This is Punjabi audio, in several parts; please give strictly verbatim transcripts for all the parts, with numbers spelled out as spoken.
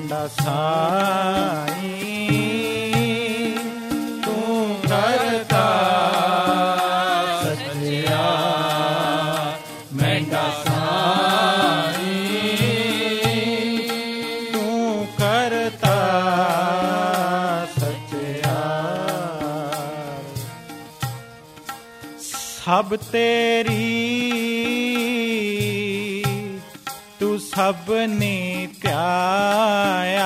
ਮੈਂਡਾ ਸਾਈਂ ਤੂੰ ਕਰਤਾ ਸੱਚਿਆ ਮੈਂਡਾ ਸਾਈਂ ਤੂੰ ਕਰਤਾ ਸੱਚਿਆ ਸਭ ਤੇਰੀ ਤੂੰ ਸਭ ਨੇ ਧਿਆਇਆ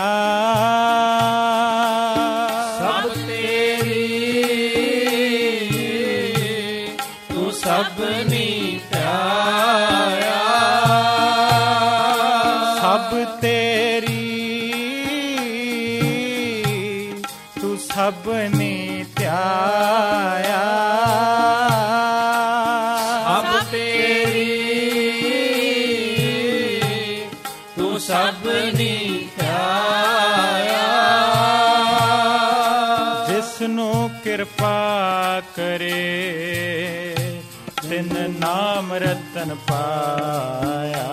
ਸਭ ਤੇਰੀ ਤੂੰ ਸਭ ਨੇ ਧਿਆਇਆ ਸਭ ਤੇਰੀ ਤੂੰ ਸਭ ਨੇ ਧਿਆਇਆ ਸਭ ਤੇਰੀ ਤੂੰ ਸਭ ਨੇ ਧਿਆਇਆ ਜਿਸਨੂੰ ਕਿਰਪਾ ਕਰੇ ਤਿਨ ਨਾਮ ਰਤਨ ਪਾਇਆ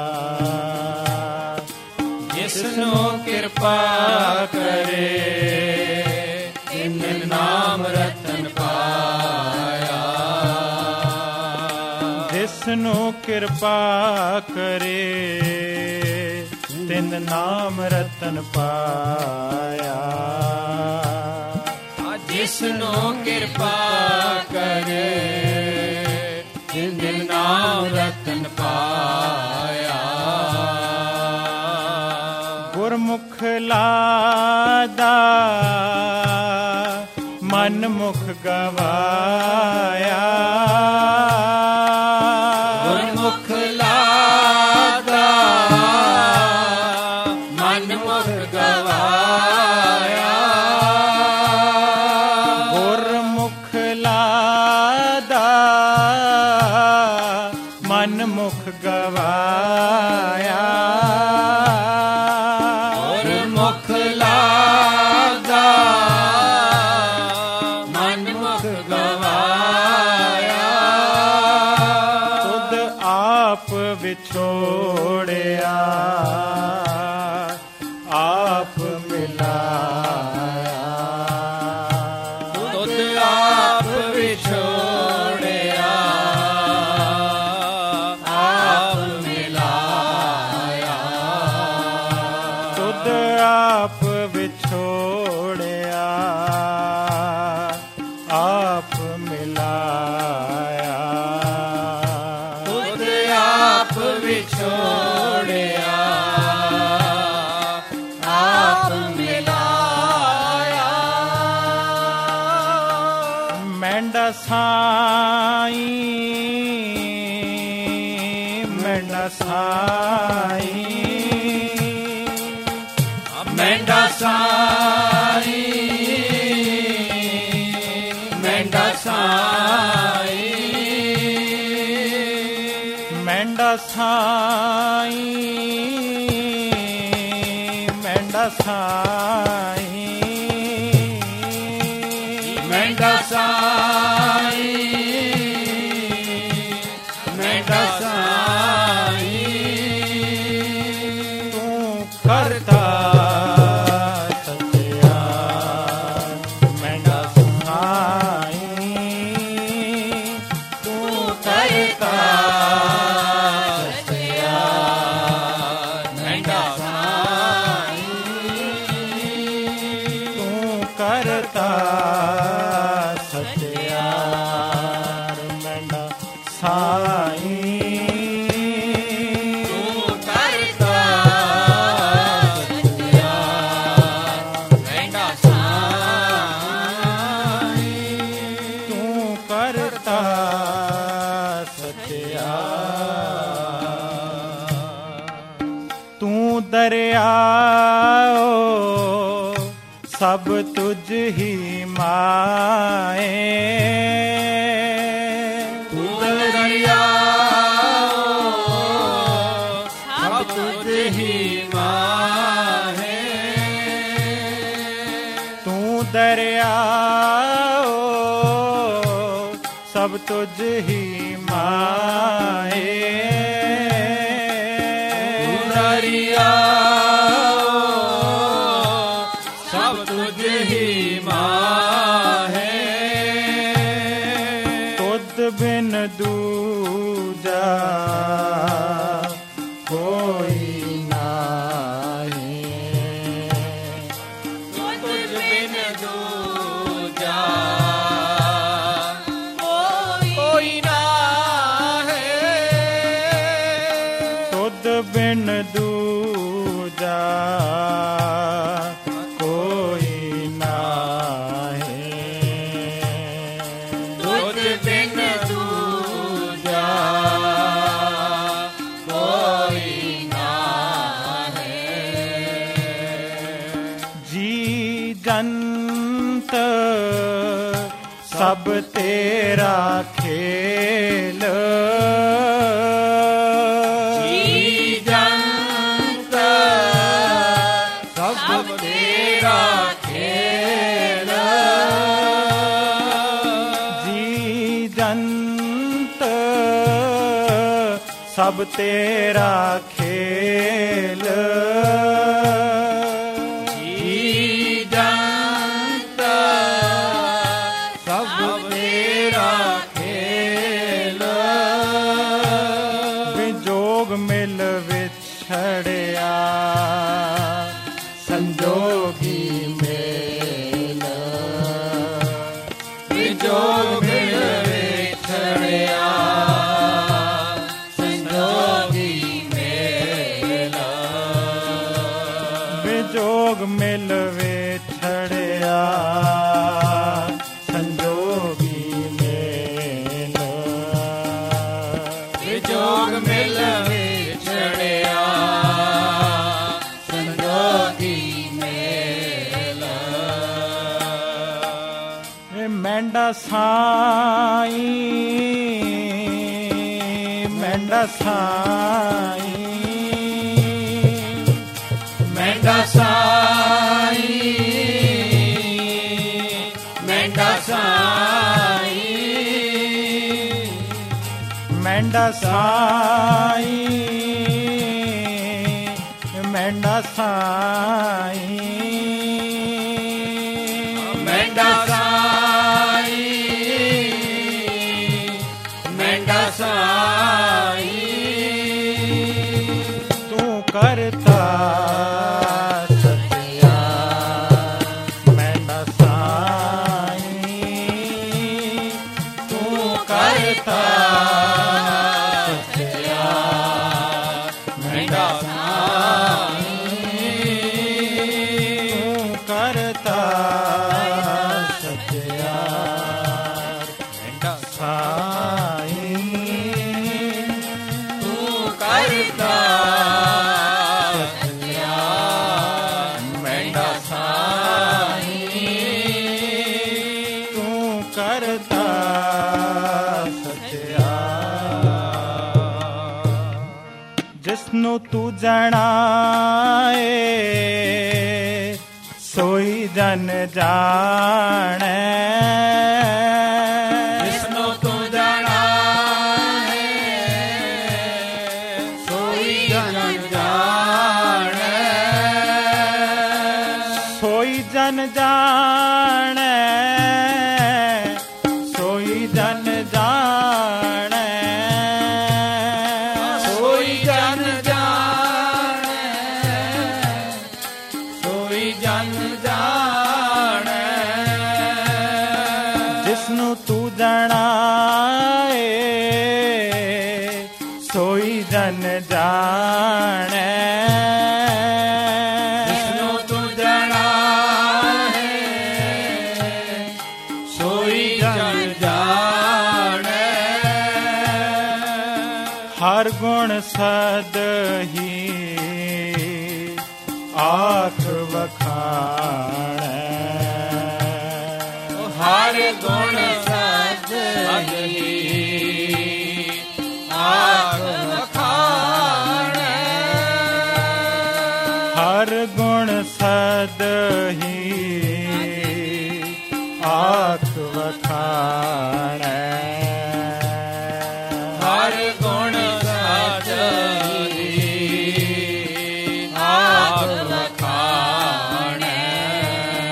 ਜਿਸਨੂੰ ਕਿਰਪਾ ਕਰੇ ਤਿਨ ਨਾਮ ਰਤਨ ਪਾਇਆ ਜਿਸਨੂੰ ਕਿਰਪਾ ਕਰੇ ਤਿਨ ਨਾਮ ਰਤਨ ਪਾਇਆ ਜਿਸਨੂੰ ਕਿਰਪਾ ਕਰੇ ਤਿਨ ਨਾਮ ਰਤਨ ਪਾਇਆ ਗੁਰਮੁਖ ਲਾਦਾ ਮਨ ਮੁਖ ਗਵਾਇਆ ਗੁਰਮੁਖ ਲਾਦਾ ਮਨ ਮੁਖ ਗਵਾਇਆ ਗੁਰਮੁਖ ਲਾਦਾ ਮਨ ਮੁਖ ਗਵਾਇਆ ਗੁਰਮੁਖ ਲਾਦਾ ਮਨ ਮੁਖ ਗਵਾਇਆ ਤੁਧ ਆਪ ਵਿਛੋੜਿਆ ਆਪ ਮਿਲਾਇਆ ਤੁਧ ਆਪ ਵਿਛੋੜਿਆ ਆਪ ਮਿਲਾਇਆ ਤੁਧ ਆਪ ਵਿਛੋੜਿਆ ਆਪ ਮਿਲਾਇਆ ਤੁਧ ਆਪ ਵਿਛੋੜਿਆ ਆਪ ਮਿਲਾਇਆ ਮੈਂਡਾ ਸਾਈਂ ਮੈਂਡਾ ਸਾਈਂ ਮੈਂਡਾ ਸਾਈਂ ਮੈਂਡਾ ਸਾਈਂ ਮੈਂਡਾ ਸਾਈਂ ਮੈਂਡਾ ਸਾਈਂ ਮੈਂਡਾ ਸਾਈਂ ਮੈਂਡਾ ਸਾਈਂ ਤੂੰ ਕਰਤਾ ਸੱਚਿਆ ਮੈਂਡਾ ਸਾਈਂ ਤੂੰ ਕਰਤਾ ਸੱਚਿਆ ਮੈਂਡਾ ਸਾਈਂ ਤੂੰ ਕਰਤਾ ਸੱਚਿਆਰ ਮੈਂਡਾ ਸਾਈਂ ਤੂੰ ਕਰਤਾ ਸੱਚਿਆ ਮੈਂਡਾ ਸਾਈਂ ਤੂੰ ਕਰਤਾ ਸੱਚਿਆਰ ਤੂੰ ਦਰਿਆਓ ਸਭ ਤੁਝ ਹੀ ਮਾਏ ਤੂੰ ਦਰਿਆ ਸਭ ਤੁਝ ਹੀ ਮਾਹੇ ਤੂੰ ਦਰਿਆਓ ਸਭ ਤੁਝ ਹੀ ਮਾਏ ਤੂੰ ਦਰਿਆ सब तुझ ही माहे तुद बिन दूजा कोई नाही तुझ बिन दूजा कोई नाही तुद बिन दूजा कोई नाही तुझ बिन दूजा कोई नाही जी जंत सब तेरा खेल जी जंत सब तेरा खेल जी जंत सब तेरा खेल जी जंत सब तेरा खेल विजोग मिल विछड़िया संजोगी मेल विजोग मिल विछड़िया संजोगी मेला विजोग मिल विछड़िया संजोगी मेल विजोग मिल विछड़िया संजोगी मेला मेंढा साई मेंढा साई मेंढा साई मेंढा साई मेंढा साई मेंढा साई मेंढा साई मेंढा साई तू करता सत्या मेंढा साई तू करता सत्या मेंढा साई तू करता सत्या मेंढा साई तू करता सत्या मेंढा साई तू करता सत्या जिसनु तू जनाए सोई जन जाने जिसनु तू जाना है सोई जन जाने सोई जन जाने सोई जन जाने सोई जन जाने सोई जन जाने जिसनु तू जनाए सोई जन जाने जिसनु तू जाना है सोई जन जाने हर गुण सद ही आख वखाणे हर गुण सद ही आग वखाणे हर गुण सद ही आख वखाणे हर गुण सद ही आग वखाणे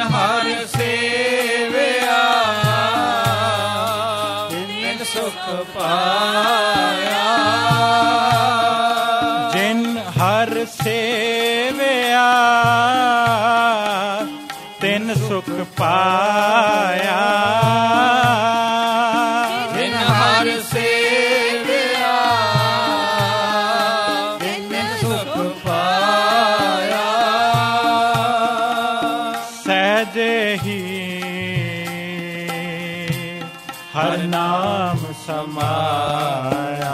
ਹਰ ਸੇਵਿਆ ਤਿਨ ਸੁਖ ਪਾਇਆ ਜਿਨ ਹਰ ਸੇਵਿਆ ਤਿਨ ਸੁਖ ਪਾਇਆ ਜਿਨ ਹਰ ਸੇਵਿਆ ਤਿਨ ਸੁਖ ਪਾਇਆ ਸਹਿਜੇ ਹੀ ਹਰ ਨਾਮ ਸਮਾਇਆ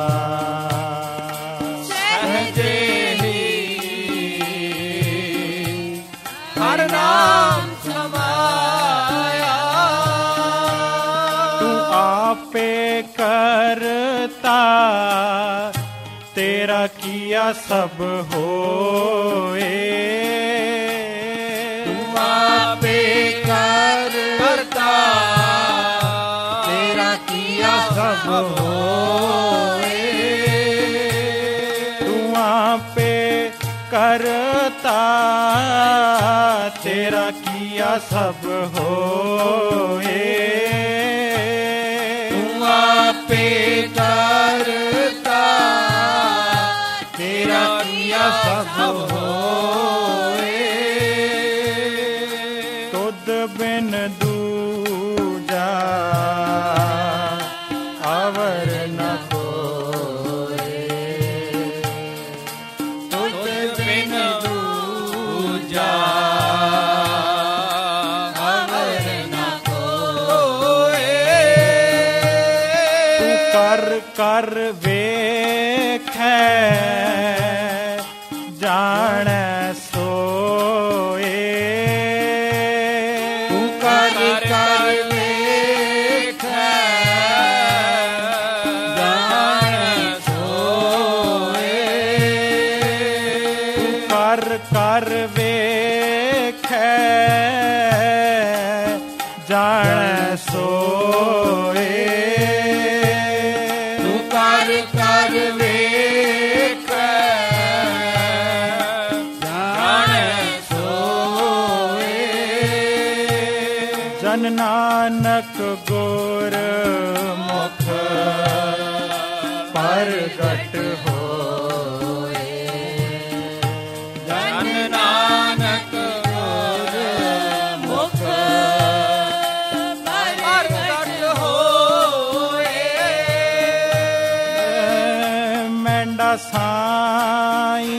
ਸਹਿਜੇ ਹੀ ਹਰ ਨਾਮ ਸਮਾਇਆ ਤੂੰ ਆਪੇ ਕਰਤਾ ਤੇਰਾ ਕੀਆ ਸਭ ਹੋਏ ਤੂੰ ਆਪੇ ਕਰਤਾ ਤੇਰਾ ਕੀਆ ਸਭ ਹੋਏ ਤੂੰ ਆਪੇ ਕਰਤਾ ਤੇਰਾ ਕੀਆ ਸਭ ਹੋਏ ਤੂੰ ਆਪੇ ਕਰਤਾ ਤੇਰਾ ਕੀਆ ਸਭ ਹੋਏ ਤੁਧ ਬਿਨ ਦੂਜਾ ਅਵਰ ਨ ਕੋਏ ਤੁਧ ਬਿਨ ਦੂਜਾ ਅਵਰ ਨ ਕੋਏ ਤੂੰ ਕਰ ਕਰ ਵੇਖੈ ਜਾਣੈ ਸੋਏ ਤੂੰ ਕਰ ਕਰ ਵੇਖੈ ਜਾਣੈ ਸੋਏ ਤੂੰ ਕਰ ਕਰ ਵੇਖੈ ਜਾਣੈ ਸੋਏ ਤੂੰ ਕਰ ਕਰ ਵੇਖੈ ਜਾਣੈ ਸੋਏ ਜਨ ਨਾਨਕ ਗੁਰ ਮੁਖ ਪ੍ਰਗਟ ਹੋਏ ਜਨ ਨਾਨਕ ਗੁਰ ਮੁਖ ਪ੍ਰਗਟ ਹੋਏ ਮੈਂਡਾ ਸਾਈ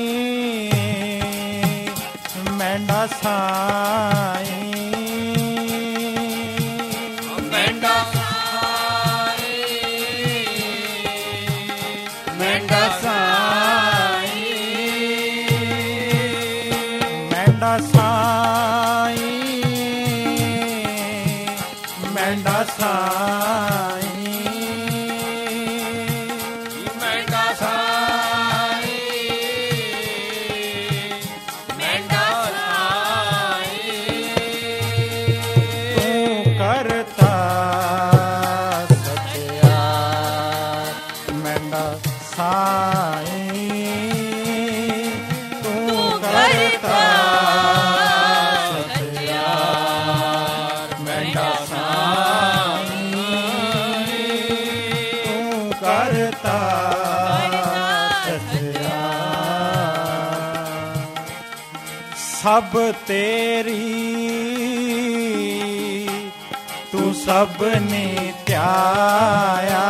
ਮੈਂਡਾ ਸਾਈ ਮੈਂਡਾ ਸਾਈ ਮੈਂਡਾ ਸਾਈ ਮੈਂਡਾ ਸਾਈ ਮੈਂਡਾ ਸਾਈ ਮੈਂਡਾ ਸਾਈ ਮੈਂਡਾ ਸਾਈ ਤੂੰ ਕਰਤਾ ਸਤਿਆਰ ਮੈਂਡਾ ਸਾਈ ਤੂੰ ਕਰਤਾ ਸਤਿਆਰ ਮੈਂਡਾ ਸਾਈ ਤੂੰ ਕਰਤਾ ਸਤਿਆਰ ਸਭ ਤੇਰੀ ਤੂੰ ਸਭ ਨੇ ਧਿਆਇਆ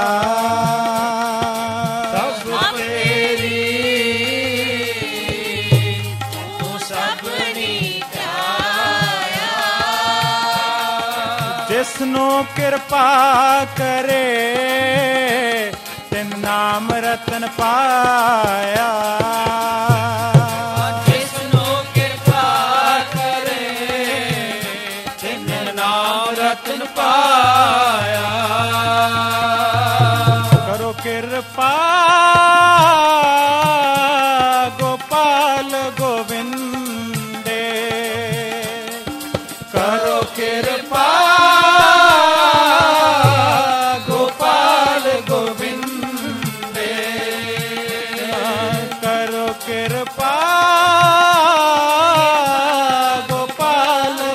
ਸਭ ਤੇਰੀ ਤੂੰ ਸਭ ਨੇ ਧਿਆਇਆ ਜਿਸਨੂੰ ਕਿਰਪਾ ਕਰੇ ਤਿਨ ਨਾਮ ਰਤਨ ਪਾਇਆ ਜਿਸਨੂੰ ਕਿਰਪਾ ਕਰੇ ਤਿਨ ਨਾਮ ਰਤਨ ਪਾਇਆ ਕਰੋ ਕਿਰਪਾ ਗੋਪਾਲ ਗੋਵਿੰਦੇ ਕਰੋ ਕਿਰਪਾ ਗੋਪਾਲ ਗੋਵਿੰਦੇ ਕਰੋ ਕਿਰਪਾ ਗੋਪਾਲ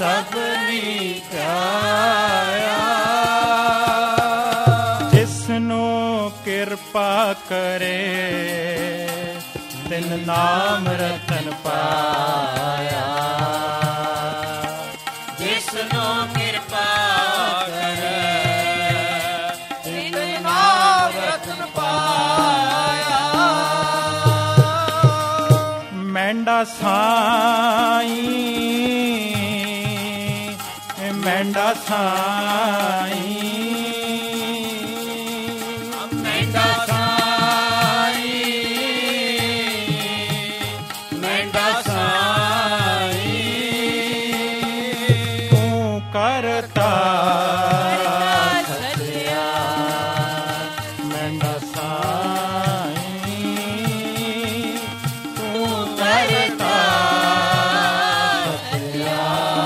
ਸਭਨੀ ਧਿਆਇਆ। ਜਿਸਨੂੰ ਕਿਰਪਾ ਕਰੇ ਤਿਨ ਨਾਮ ਰਤਨ ਪਾਇਆ। ਜਿਸਨੂੰ ਕਿਰਪਾ ਕਰੇ ਤਿਨ ਨਾਮ ਰਤਨ ਪਾਇਆ। ਮੈਂਡਾ ਸਾਈਂ ਮੈਂਡਾ ਸਾਈਂ ਮੈਂਡਾ ਸਾਈਂ ਮੈਂਡਾ ਸਾਈਂ ਤੂੰ ਕਰਤਾ ਸੱਚਿਆ। ਮੈਂਡਾ ਸਾਈਂ ਤੂੰ ਕਰਤਾ ਸੱਚਿਆ।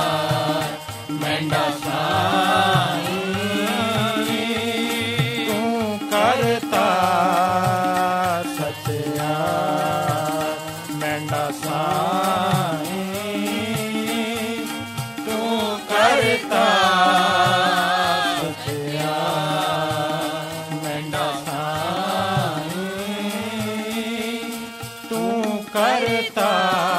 ਮੈਂਡਾ ਸਾਈਂ ਤੂੰ ਕਰਤਾ ਸੱਚਿਆ। ਮੈਂਡਾ ਸਾਈਂ ਤੂੰ ਕਰਤਾ ਸੱਚਿਆ। ਮੈਂਡਾ ਸਾਈਂ ਤੂੰ ਕਰਤਾ